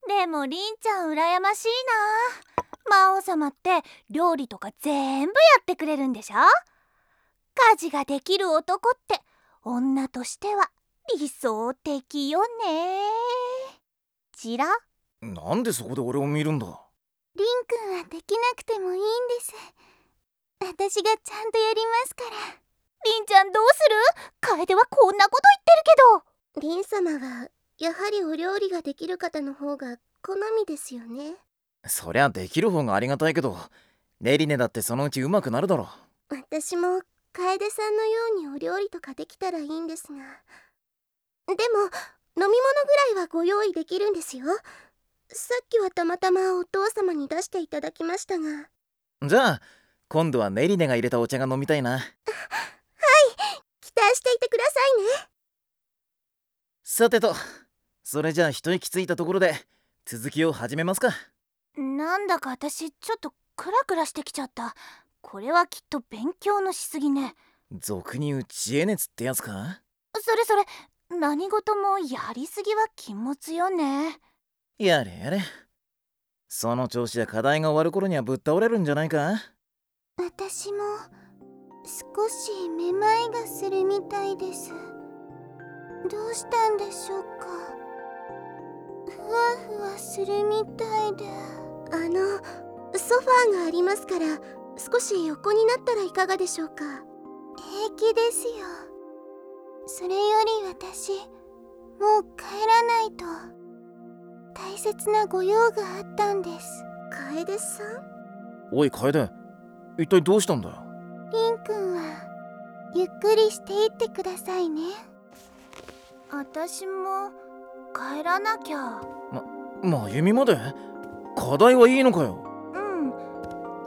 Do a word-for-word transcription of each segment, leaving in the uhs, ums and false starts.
でもりんちゃん羨ましいな。魔王様って料理とか全部やってくれるんでしょ。家事ができる男って女としては理想的よね。ちら。 なんでそこで俺を見るんだ。 りんくんはできなくてもいいんです。私がちゃんとやりますから。りんちゃんどうする？楓はこんなこと言ってるけど。 りん様はやはりお料理ができる方の方が好みですよね。 そりゃできる方がありがたいけど、ネリネだってそのうち上手くなるだろ。 私も楓さんのようにお料理とかできたらいいんですが、でも飲み物ぐらいはご用意できるんですよ。さっきはたまたまお父様に出していただきましたが。 じゃあ今度はネリネが入れたお茶が飲みたいな。はい、 期待していてくださいね。 さてと、それじゃあ一息ついたところで続きを始めますか。 なんだか私ちょっとクラクラしてきちゃった。これはきっと勉強のしすぎね。 俗に言う知恵熱ってやつか。 それそれ、何事もやりすぎは禁物よね。 やれやれ、その調子で課題が終わる頃にはぶっ倒れるんじゃないか。 私も少しめまいがするみたいです。どうしたんでしょうか。ふわふわするみたいで。あのソファーがありますから、少し横になったらいかがでしょうか。平気ですよ。それより私もう帰らないと。大切なご用があったんです。楓さん。 おい楓、一体どうしたんだよ。 りんくんはゆっくりしていってくださいね。 私も帰らなきゃ。 ま、真由美まで？課題はいいのかよ。 うん、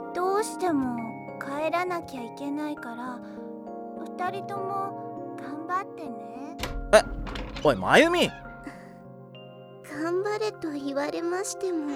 どうしても帰らなきゃいけないから二人とも頑張ってね。 え、おい真由美。 頑張れと言われましても。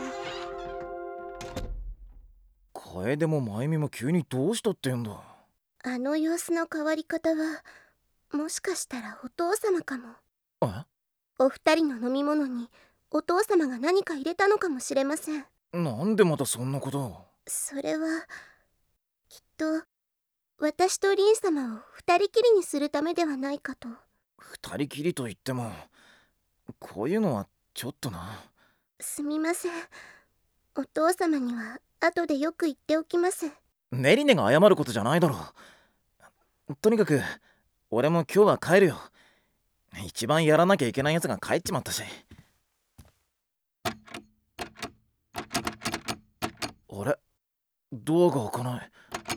楓も真由美も急にどうしたってんだ。 あの様子の変わり方はもしかしたらお父様かも。 え？ お二人の飲み物にお父様が何か入れたのかもしれません。 なんでまたそんなことを。 それはきっと私と凛様を二人きりにするためではないかと。 二人きりと言ってもこういうのはちょっとな。 すみません。お父様には後でよく言っておきます。 ネリネが謝ることじゃないだろう。とにかく俺も今日は帰るよ。一番やらなきゃいけないやつが帰っちまったし。あれ、ドアが開かない。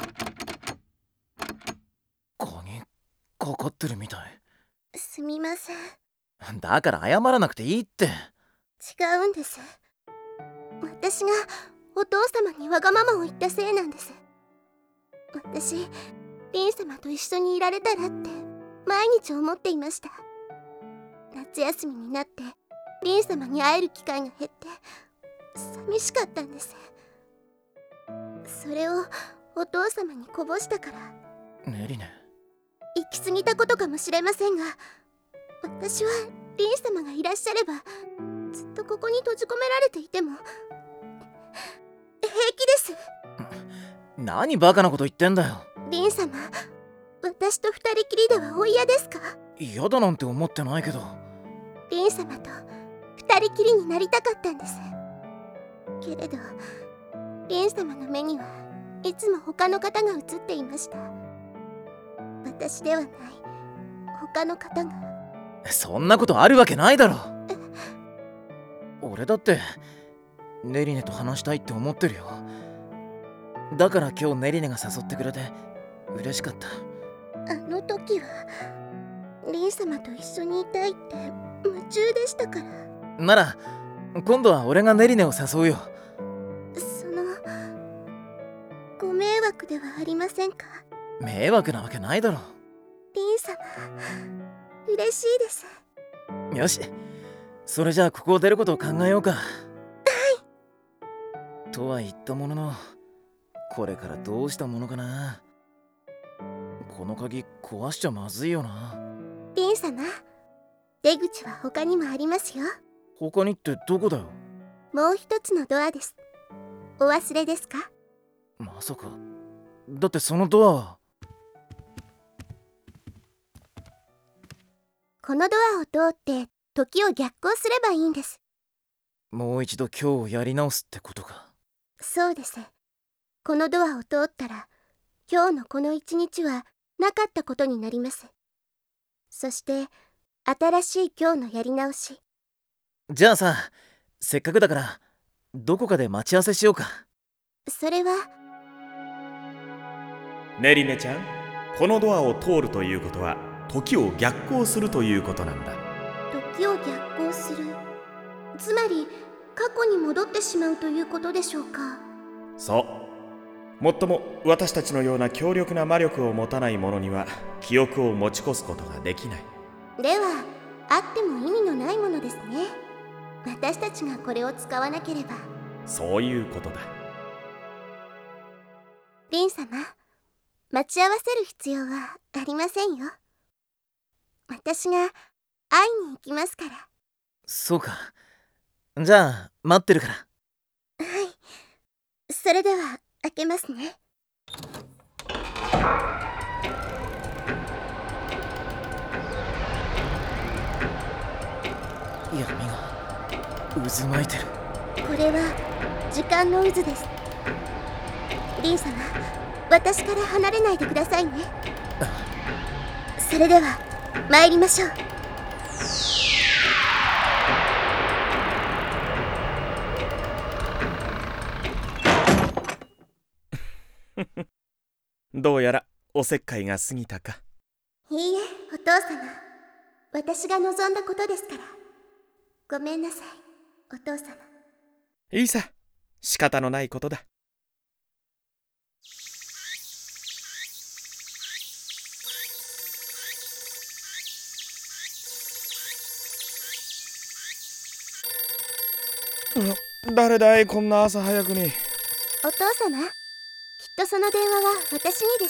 鍵かかってるみたい。 すみません。 だから謝らなくていいって。 違うんです。私がお父様にわがままを言ったせいなんです。私、凛様と一緒にいられたらって毎日思っていました。夏休みになって凛様に会える機会が減って寂しかったんです。それをお父様にこぼしたから。 ネリネ、 行き過ぎたことかもしれませんが、私は凛様がいらっしゃればずっとここに閉じ込められていても平気です。 何バカなこと言ってんだよ。 凛様、私と二人きりではお嫌ですか？ 嫌だなんて思ってないけど。 凛様と二人きりになりたかったんです。けれど凛様の目にはいつも他の方が映っていました。私ではない他の方が。 そんなことあるわけないだろ。俺だってネリネと話したいって思ってるよ。だから今日ネリネが誘ってくれて嬉しかった。 あの時は凛様と一緒にいたいって夢中でしたから。 なら今度は俺がネリネを誘うよ。 そのご迷惑ではありませんか？ 迷惑なわけないだろ。 凛様、嬉しいです。 よし、それじゃあここを出ることを考えようか。はい。とは言ったものの、これからどうしたものかな。この鍵壊しちゃまずいよな。 凛様、出口は他にもありますよ。 他にってどこだよ。 もう一つのドアです。お忘れですか？ まさか。だってそのドアは。 このドアを通って時を逆行すればいいんです。 もう一度今日をやり直すってことか。 そうです。このドアを通ったら今日のこの一日はなかったことになります。そして新しい今日のやり直し。 じゃあさ、せっかくだからどこかで待ち合わせしようか。 それは。 ネリネちゃん、このドアを通るということは時を逆行するということなんだ。 時を逆行する。つまり過去に戻ってしまうということでしょうか？ そう。もっとも私たちのような強力な魔力を持たない者には記憶を持ち越すことができない。 ではあっても意味のないものですね。私たちがこれを使わなければ。 そういうことだ。 リン様、待ち合わせる必要はありませんよ。私が会いに行きますから。 そうか。じゃあ待ってるから。 はい。それでは開けますね。 闇が渦巻いてる。 これは時間の渦です。リン様、私から離れないでくださいね。それでは参りましょう。 どうやらおせっかいが過ぎたか。 いいえ、お父様。私が望んだことですから。ごめんなさい、お父様。 いいさ、仕方のないことだ。誰だい、こんな朝早くに。 お父様、きっとその電話は私にです。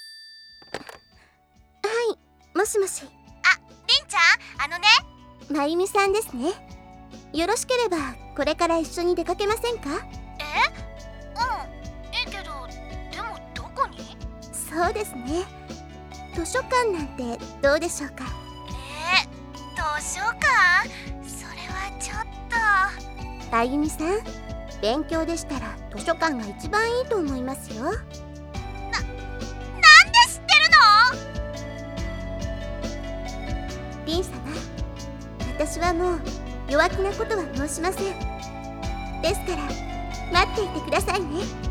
はい、もしもし。 あ、りんちゃん、あのね。 まゆみさんですね。よろしければこれから一緒に出かけませんか？ え？うん、いいけど、でもどこに？ そうですね。図書館なんてどうでしょうか？ えー、図書館？それはちょっと。 あゆみさん、勉強でしたら図書館が一番いいと思いますよ。な、なんで知ってるの？ リン様、私はもう弱気なことは申しません。ですから待っていてくださいね。